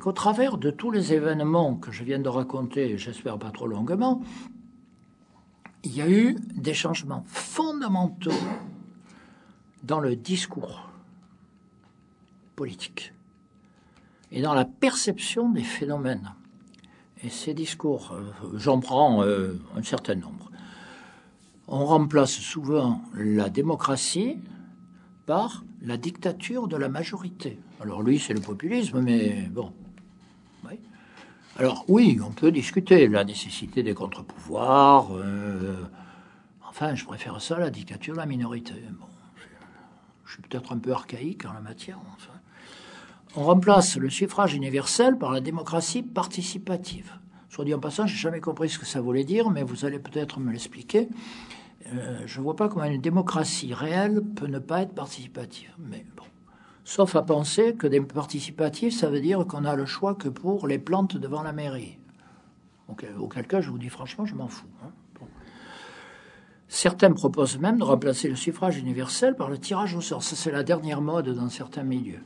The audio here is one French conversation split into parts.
qu'au travers de tous les événements que je viens de raconter, j'espère pas trop longuement, il y a eu des changements fondamentaux dans le discours politique et dans la perception des phénomènes. Et ces discours, j'en prends un certain nombre. On remplace souvent la démocratie par la dictature de la majorité. Alors lui, c'est le populisme, mais bon. Oui. Alors oui, on peut discuter la nécessité des contre-pouvoirs. Enfin, je préfère ça à la dictature de la minorité. Bon, je suis peut-être un peu archaïque en la matière. Enfin. On remplace le suffrage universel par la démocratie participative. Soit dit en passant, j'ai jamais compris ce que ça voulait dire, mais vous allez peut-être me l'expliquer. Je ne vois pas comment une démocratie réelle peut ne pas être participative. Mais bon. Sauf à penser que des participatifs, ça veut dire qu'on a le choix que pour les plantes devant la mairie. Auquel cas, je vous dis franchement, je m'en fous. Hein. Bon. Certains proposent même de remplacer le suffrage universel par le tirage au sort. Ça, c'est la dernière mode dans certains milieux.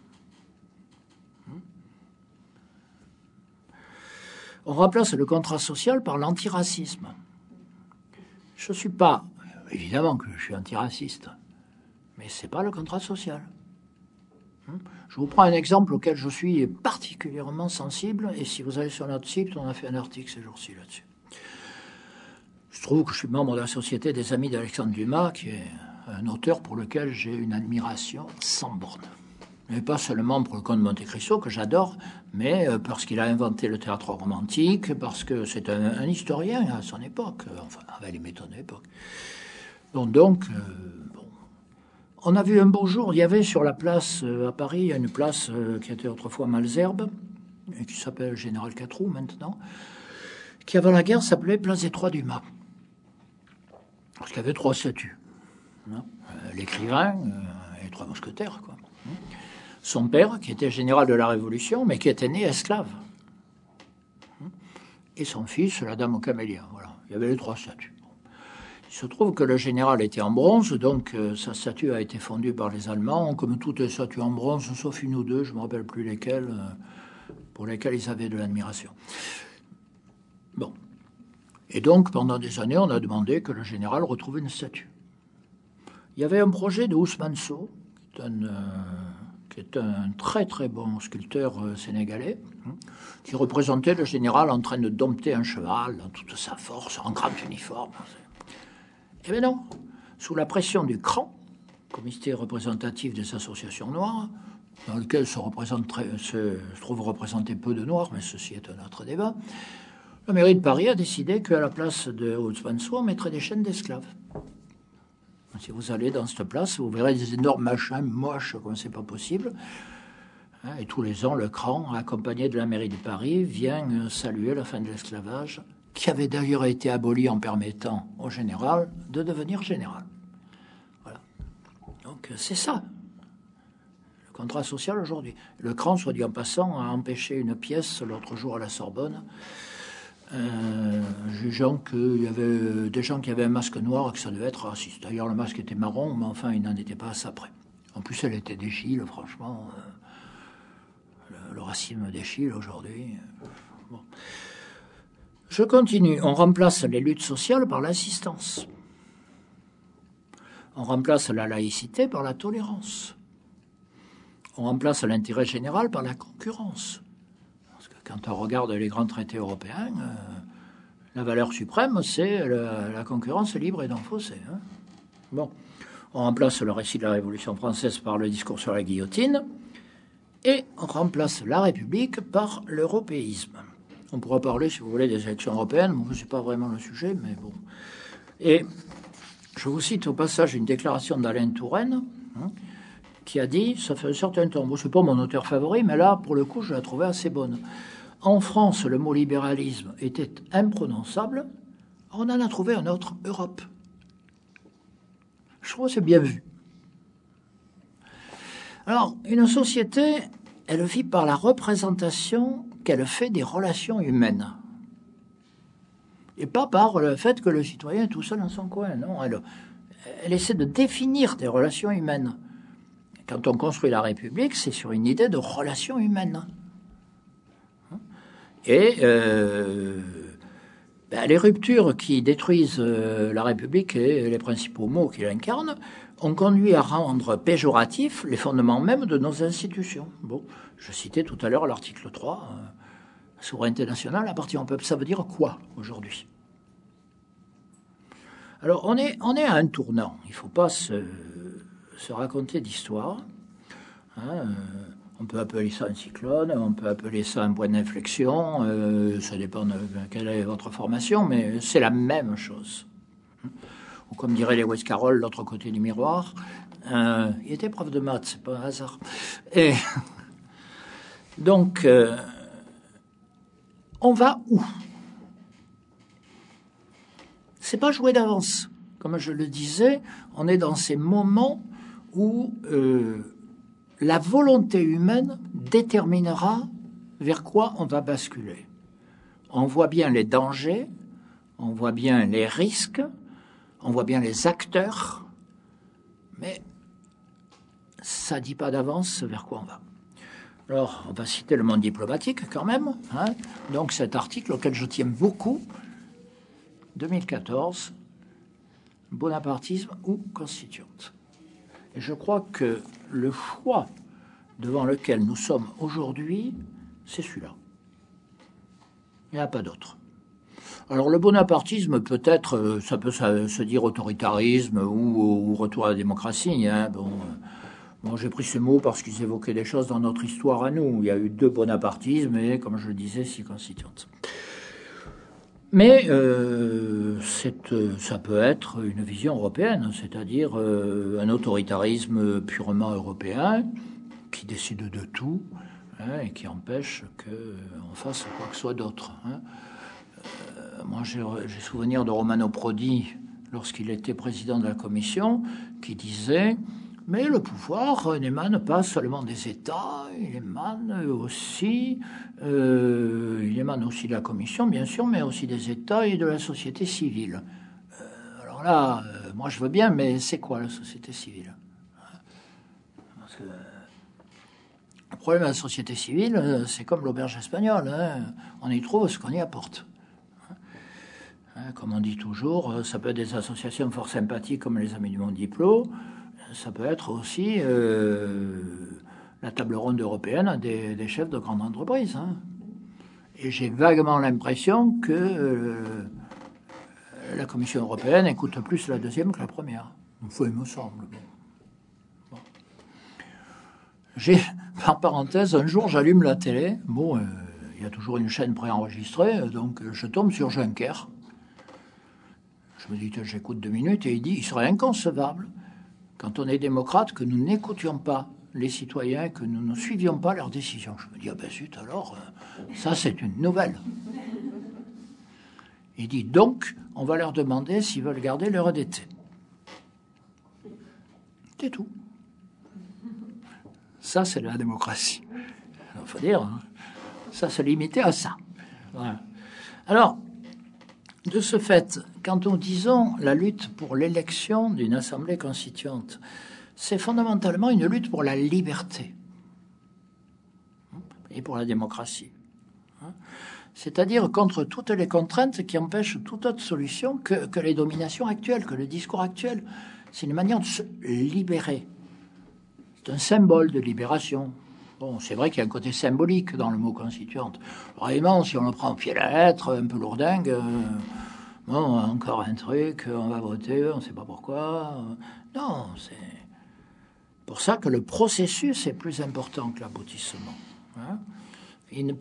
On remplace le contrat social par l'antiracisme. Je ne suis pas... Évidemment que je suis antiraciste, mais ce n'est pas le contrat social. Je vous prends un exemple auquel je suis particulièrement sensible, et si vous allez sur notre site, on a fait un article ces jours-ci là-dessus. Je trouve que je suis membre de la Société des Amis d'Alexandre Dumas, qui est un auteur pour lequel j'ai une admiration sans borne. Mais pas seulement pour le Comte de Monte Cristo, que j'adore, mais parce qu'il a inventé le théâtre romantique, parce que c'est un historien à son époque, enfin, avec les méthodes de l'époque. Donc, on a vu un beau jour, il y avait sur la place à Paris, il y a une place qui était autrefois Malesherbes, et qui s'appelle Général Catroux maintenant, qui avant la guerre s'appelait Place des Trois Dumas. Parce qu'il y avait 3 statues. L'écrivain et les 3 mousquetaires, quoi. Son père, qui était général de la Révolution, mais qui était né esclave. Et son fils, la dame aux camélias. Voilà. Il y avait les 3 statues. Il se trouve que le général était en bronze, donc sa statue a été fondue par les Allemands, comme toutes les statues en bronze, sauf une ou deux, je ne me rappelle plus lesquelles, pour lesquelles ils avaient de l'admiration. Bon. Et donc, pendant des années, on a demandé que le général retrouve une statue. Il y avait un projet de Ousmane Sow, qui est un très très bon sculpteur sénégalais, qui représentait le général en train de dompter un cheval dans toute sa force, en grand uniforme. Eh bien non, sous la pression du CRAN, comité représentatif des associations noires, dans lequel se trouve représenté peu de noirs, mais ceci est un autre débat, la mairie de Paris a décidé qu'à la place de Ousmane Sow, on mettrait des chaînes d'esclaves. Si vous allez dans cette place, vous verrez des énormes machins moches comme c'est pas possible. Et tous les ans, le CRAN, accompagné de la mairie de Paris, vient saluer la fin de l'esclavage, qui avait d'ailleurs été aboli en permettant au général de devenir général. Voilà. Donc c'est ça, le contrat social aujourd'hui. Le CRAN, soit dit en passant, a empêché une pièce l'autre jour à la Sorbonne, jugeant qu'il y avait des gens qui avaient un masque noir et que ça devait être raciste. D'ailleurs, le masque était marron, mais enfin, il n'en était pas à ça près. En plus, elle était d'Échille, franchement. Le racisme d'Échille, aujourd'hui. Bon. Je continue. On remplace les luttes sociales par l'assistance. On remplace la laïcité par la tolérance. On remplace l'intérêt général par la concurrence. Quand on regarde les grands traités européens, la valeur suprême, c'est la concurrence libre et non faussée. Hein. Bon, on remplace le récit de la Révolution française par le discours sur la guillotine, et on remplace la République par l'européisme. On pourra parler, si vous voulez, des élections européennes, moi, ce n'est pas vraiment le sujet, mais bon. Et je vous cite au passage une déclaration d'Alain Touraine, qui a dit, ça fait un certain temps, moi, ce n'est pas mon auteur favori, mais là, pour le coup, je la trouvais assez bonne. En France, le mot libéralisme était imprononçable. On en a trouvé un autre, Europe. Je trouve que c'est bien vu. Alors, une société, elle vit par la représentation qu'elle fait des relations humaines. Et pas par le fait que le citoyen est tout seul dans son coin. Non, elle essaie de définir des relations humaines. Quand on construit la République, c'est sur une idée de relations humaines. Et les ruptures qui détruisent la République et les principaux maux qui l'incarnent ont conduit à rendre péjoratifs les fondements même de nos institutions. Bon, je citais tout à l'heure l'article 3, souveraineté nationale, appartient au peuple. Ça veut dire quoi aujourd'hui? Alors, on est à un tournant. Il ne faut pas se raconter d'histoire. On peut appeler ça un cyclone, on peut appeler ça un point d'inflexion, ça dépend de quelle est votre formation, mais c'est la même chose. Ou comme dirait Lewis Carroll, l'autre côté du miroir, il était prof de maths, c'est pas un hasard. Et donc, on va où? C'est pas jouer d'avance. Comme je le disais, on est dans ces moments où la volonté humaine déterminera vers quoi on va basculer. On voit bien les dangers, on voit bien les risques, on voit bien les acteurs, mais ça ne dit pas d'avance vers quoi on va. Alors, on va citer le monde diplomatique quand même. Donc cet article auquel je tiens beaucoup, 2014, bonapartisme ou constituante. Et je crois que le choix devant lequel nous sommes aujourd'hui, c'est celui-là. Il n'y a pas d'autre. Alors le bonapartisme, peut-être, ça peut se dire autoritarisme ou retour à la démocratie. Bon, j'ai pris ces mots parce qu'ils évoquaient des choses dans notre histoire à nous. Il y a eu 2 bonapartismes et, comme je le disais, 6 constituantes. Mais ça peut être une vision européenne, c'est-à-dire un autoritarisme purement européen qui décide de tout et qui empêche qu'on fasse quoi que ce soit d'autre. Moi, j'ai souvenir de Romano Prodi, lorsqu'il était président de la Commission, qui disait « Mais le pouvoir n'émane pas seulement des États, il émane aussi de la Commission, bien sûr, mais aussi des États et de la société civile. » Alors là, moi je veux bien, mais c'est quoi la société civile? Parce que le problème de la société civile, c'est comme l'auberge espagnole, on y trouve ce qu'on y apporte. Comme on dit toujours, ça peut être des associations fort sympathiques comme les Amis du Monde Diplo, ça peut être aussi la table ronde européenne des chefs de grandes entreprises. Et j'ai vaguement l'impression que la Commission européenne écoute plus la deuxième que la première. Enfin, il me semble. Bon. Par parenthèse, un jour, j'allume la télé. Il y a toujours une chaîne préenregistrée, donc je tombe sur Juncker. Je me dis, j'écoute 2 minutes, et il dit, il serait inconcevable, quand on est démocrate, que nous n'écoutions pas les citoyens, que nous ne suivions pas leurs décisions. Je me dis, zut, alors, ça c'est une nouvelle. Il dit, donc, on va leur demander s'ils veulent garder leur EDT. C'est tout. Ça, c'est la démocratie. Il faut dire, ça se limitait à ça. Voilà. Alors, de ce fait, quand nous disons la lutte pour l'élection d'une assemblée constituante, c'est fondamentalement une lutte pour la liberté et pour la démocratie. C'est-à-dire contre toutes les contraintes qui empêchent toute autre solution que les dominations actuelles, que le discours actuel. C'est une manière de se libérer. C'est un symbole de libération. Bon, c'est vrai qu'il y a un côté symbolique dans le mot constituante. Vraiment, si on le prend au pied de la lettre, un peu lourdingue, encore un truc, on va voter, on ne sait pas pourquoi. Non, c'est pour ça que le processus est plus important que l'aboutissement. Il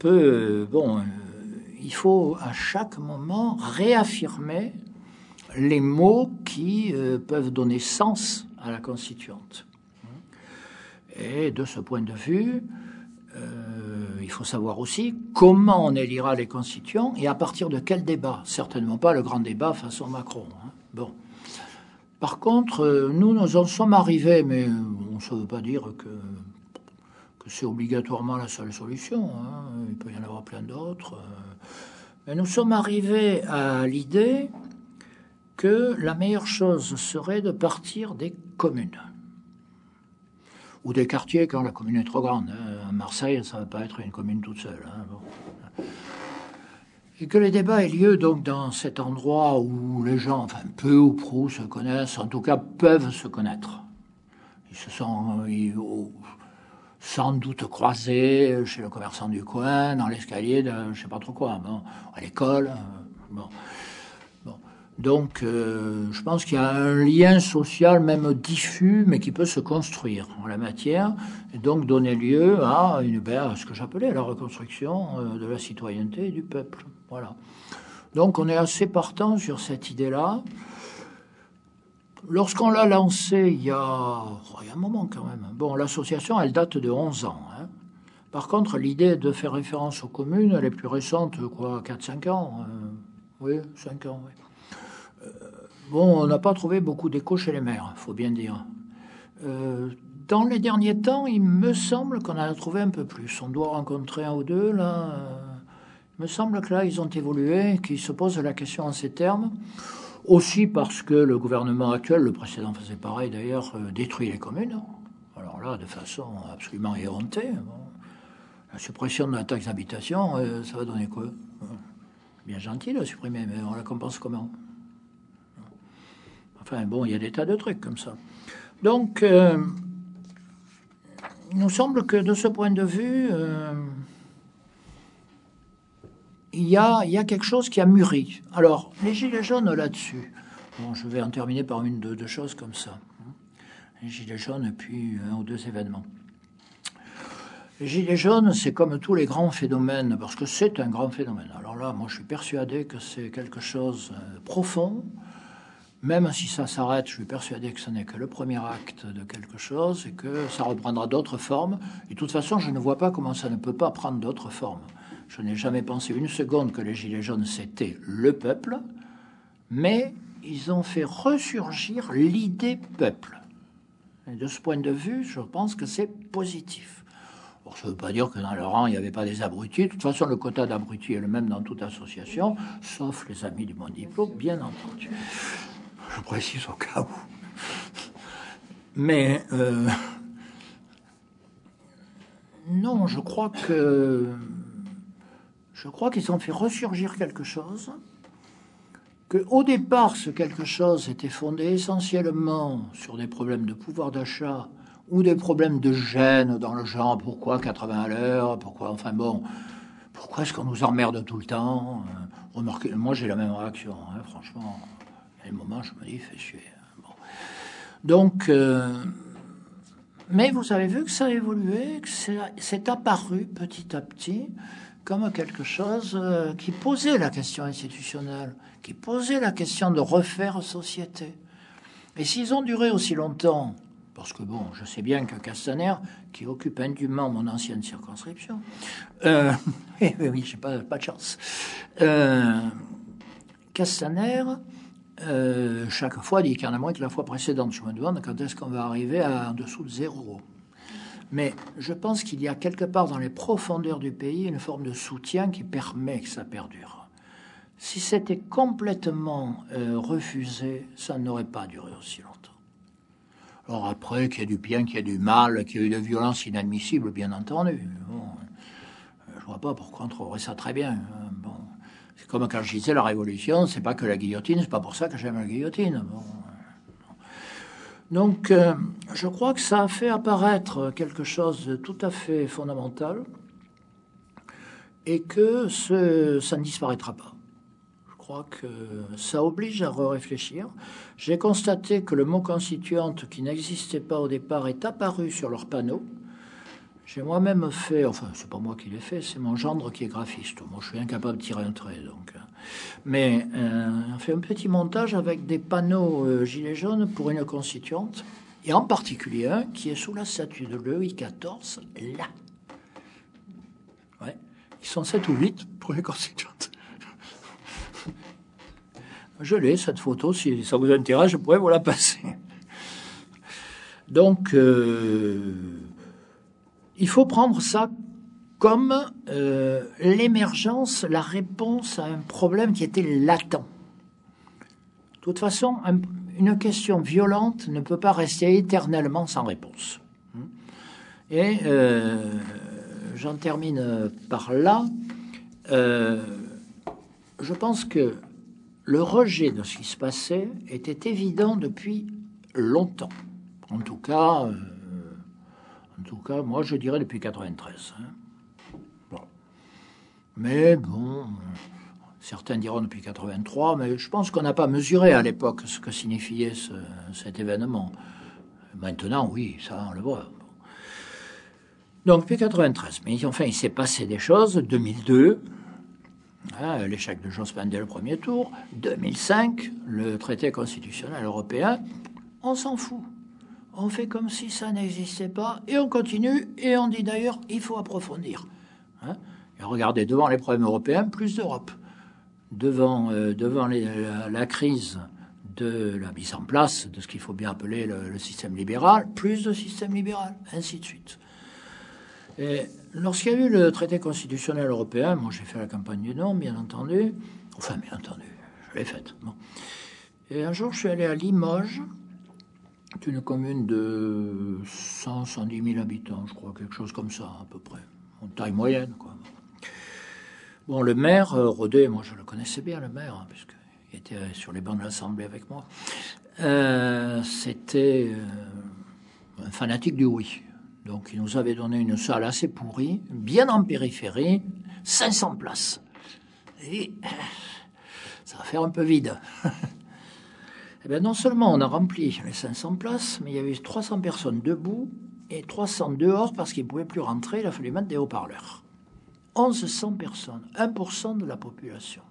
faut à chaque moment réaffirmer les mots qui peuvent donner sens à la constituante. Et de ce point de vue, il faut savoir aussi comment on élira les constituants et à partir de quel débat. Certainement pas le grand débat façon Macron. Bon. Par contre, nous en sommes arrivés, mais ça ne veut pas dire que c'est obligatoirement la seule solution. Il peut y en avoir plein d'autres. Mais nous sommes arrivés à l'idée que la meilleure chose serait de partir des communes. Ou des quartiers quand la commune est trop grande. À Marseille, ça ne va pas être une commune toute seule. Et que les débats aient lieu donc dans cet endroit où les gens, enfin peu ou prou, se connaissent, en tout cas peuvent se connaître. Ils se sont sans doute croisés chez le commerçant du coin, dans l'escalier de je sais pas trop quoi, bon, à l'école. Bon. Donc, je pense qu'il y a un lien social, même diffus, mais qui peut se construire en la matière, et donc donner lieu à ce que j'appelais la reconstruction de la citoyenneté et du peuple. Voilà. Donc, on est assez partant sur cette idée-là. Lorsqu'on l'a lancée il y a un moment quand même. Bon, l'association, elle date de 11 ans. Hein. Par contre, l'idée de faire référence aux communes, elle est plus récente, quoi, 4-5 ans. Oui, 5 ans, oui. Bon, on n'a pas trouvé beaucoup d'écho chez les maires, il faut bien dire. Dans les derniers temps, il me semble qu'on en a trouvé un peu plus. On doit rencontrer un ou deux, là. Il me semble que là, ils ont évolué, qu'ils se posent la question en ces termes. Aussi parce que le gouvernement actuel, le précédent faisait pareil d'ailleurs, détruit les communes. Alors là, de façon absolument éhontée. Bon. La suppression de la taxe d'habitation, ça va donner quoi? Bien gentil de supprimer, mais on la compense comment? Enfin bon, il y a des tas de trucs comme ça. Donc, il nous semble que de ce point de vue, il y a quelque chose qui a mûri. Alors, les gilets jaunes là-dessus. Bon, je vais en terminer par une de deux choses comme ça. Les gilets jaunes et puis un ou deux événements. Les gilets jaunes, c'est comme tous les grands phénomènes, parce que c'est un grand phénomène. Alors là, moi, je suis persuadé que c'est quelque chose profond. Même si ça s'arrête, je suis persuadé que ce n'est que le premier acte de quelque chose et que ça reprendra d'autres formes. Et de toute façon, je ne vois pas comment ça ne peut pas prendre d'autres formes. Je n'ai jamais pensé une seconde que les Gilets jaunes, c'était le peuple, mais ils ont fait ressurgir l'idée peuple. Et de ce point de vue, je pense que c'est positif. Bon, ça ne veut pas dire que dans le rang, il n'y avait pas des abrutis. De toute façon, le quota d'abrutis est le même dans toute association, sauf les amis du monde diplôme, bien entendu. Je précise au cas où. Mais non, je crois qu'ils ont fait ressurgir quelque chose, qu'au départ, ce quelque chose était fondé essentiellement sur des problèmes de pouvoir d'achat ou des problèmes de gêne dans le genre pourquoi 80 à l'heure, pourquoi est-ce qu'on nous emmerde tout le temps? Remarquez, moi j'ai la même réaction, hein, franchement. Il y a des moments, je me dis, fait chier. Bon. Donc, mais vous avez vu que ça a évolué, que c'est apparu petit à petit comme quelque chose qui posait la question institutionnelle, qui posait la question de refaire société. Et s'ils ont duré aussi longtemps, parce que bon, je sais bien que Castaner, qui occupe indûment mon ancienne circonscription, oui, j'ai pas de chance. Castaner, chaque fois dit qu'il y en a moins que la fois précédente. Je me demande quand est-ce qu'on va arriver en dessous de zéro. Mais je pense qu'il y a quelque part dans les profondeurs du pays une forme de soutien qui permet que ça perdure. Si c'était complètement refusé, ça n'aurait pas duré aussi longtemps. Alors après, qu'il y ait du bien, qu'il y ait du mal, qu'il y ait eu de violence inadmissible, bien entendu. Bon, je vois pas pourquoi on trouverait ça très bien. Bon, c'est comme quand je disais la révolution, c'est pas que la guillotine, c'est pas pour ça que j'aime la guillotine. Bon. Donc, je crois que ça a fait apparaître quelque chose de tout à fait fondamental et que ça ne disparaîtra pas. Je crois que ça oblige à réfléchir. J'ai constaté que le mot constituante, qui n'existait pas au départ, est apparu sur leur panneau. J'ai moi-même fait, enfin, c'est pas moi qui l'ai fait, c'est mon gendre qui est graphiste. Moi, je suis incapable de tirer un trait, donc. Mais on fait un petit montage avec des panneaux gilets jaunes pour une constituante, et en particulier un qui est sous la statue de Louis XIV, là. Ouais. Ils sont 7 ou 8 pour les constituantes. Je l'ai, cette photo, si ça vous intéresse, je pourrais vous la passer. Donc, il faut prendre ça comme l'émergence, la réponse à un problème qui était latent. De toute façon, une question violente ne peut pas rester éternellement sans réponse. Et j'en termine par là. je pense que le rejet de ce qui se passait était évident depuis longtemps. En tout cas, moi, je dirais depuis 93. Hein. Bon. Mais bon, certains diront depuis 83, mais je pense qu'on n'a pas mesuré à l'époque ce que signifiait cet événement. Maintenant, oui, ça, on le voit. Donc, depuis 93. Mais enfin, il s'est passé des choses. 2002, hein, l'échec de Jospin dès le premier tour. 2005, le traité constitutionnel européen. On s'en fout. On fait comme si ça n'existait pas et on continue. Et on dit d'ailleurs, il faut approfondir. Hein, et regardez, devant les problèmes européens, plus d'Europe. Devant la crise de la mise en place de ce qu'il faut bien appeler le système libéral, plus de système libéral, ainsi de suite. Et lorsqu'il y a eu le traité constitutionnel européen, moi j'ai fait la campagne du non, bien entendu. Enfin, bien entendu, je l'ai faite. Bon. Et un jour, je suis allé à Limoges, c'est une commune de 110 000 habitants, je crois, quelque chose comme ça, à peu près. En taille moyenne, quoi. Bon, le maire, Rodet, moi je le connaissais bien, le maire, hein, puisqu'il était sur les bancs de l'Assemblée avec moi. C'était un fanatique du oui. Donc, il nous avait donné une salle assez pourrie, bien en périphérie, 500 places. Et ça va faire un peu vide. Eh bien, non seulement on a rempli les 500 places, mais il y avait 300 personnes debout et 300 dehors parce qu'ils ne pouvaient plus rentrer, il a fallu mettre des haut-parleurs. 1100 personnes, 1% de la population.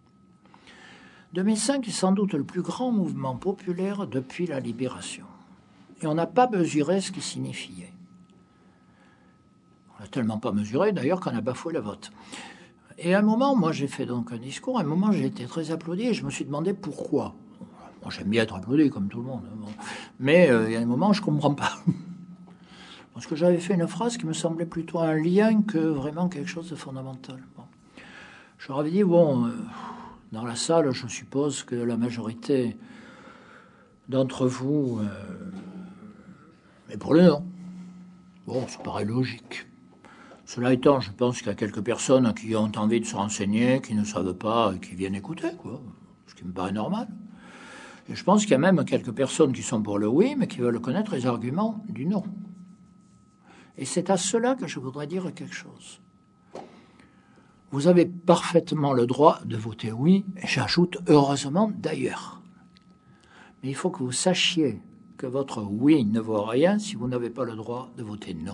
2005 est sans doute le plus grand mouvement populaire depuis la libération. Et on n'a pas mesuré ce qu'il signifiait. On n'a tellement pas mesuré, d'ailleurs, qu'on a bafoué le vote. Et à un moment, moi, j'ai fait donc un discours. À un moment, j'ai été très applaudi et je me suis demandé pourquoi. Moi, j'aime bien être applaudi, comme tout le monde. Bon. Mais il y a un moment, je ne comprends pas. Parce que j'avais fait une phrase qui me semblait plutôt un lien que vraiment quelque chose de fondamental. Bon. Je leur avais dit, bon, dans la salle, je suppose que la majorité d'entre vous est pour le non. Bon, ça paraît logique. Cela étant, je pense qu'il y a quelques personnes qui ont envie de se renseigner, qui ne savent pas, et qui viennent écouter, quoi. Ce qui me paraît normal. Et je pense qu'il y a même quelques personnes qui sont pour le oui, mais qui veulent connaître les arguments du non. Et c'est à cela que je voudrais dire quelque chose. Vous avez parfaitement le droit de voter oui, et j'ajoute heureusement d'ailleurs. Mais il faut que vous sachiez que votre oui ne vaut rien si vous n'avez pas le droit de voter non.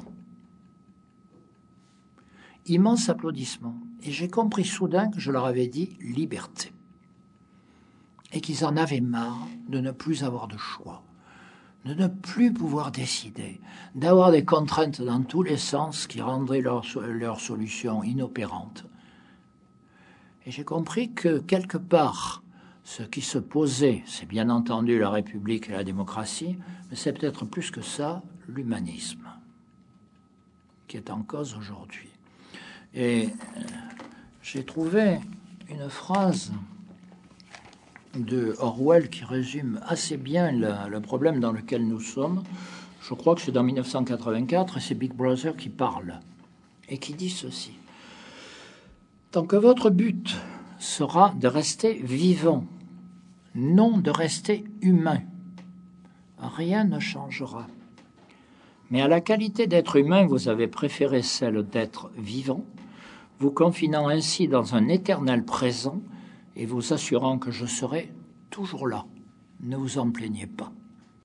Immense applaudissement. Et j'ai compris soudain que je leur avais dit liberté. Et qu'ils en avaient marre de ne plus avoir de choix, de ne plus pouvoir décider, d'avoir des contraintes dans tous les sens qui rendraient leur solution inopérante. Et j'ai compris que quelque part, ce qui se posait, c'est bien entendu la République et la démocratie, mais c'est peut-être plus que ça, l'humanisme, qui est en cause aujourd'hui. Et j'ai trouvé une phrase de Orwell qui résume assez bien le problème dans lequel nous sommes. Je crois que c'est dans 1984, et c'est Big Brother qui parle, et qui dit ceci. Tant que votre but sera de rester vivant, non de rester humain, rien ne changera. Mais à la qualité d'être humain, vous avez préféré celle d'être vivant, vous confinant ainsi dans un éternel présent et vous assurant que je serai toujours là. Ne vous en plaignez pas.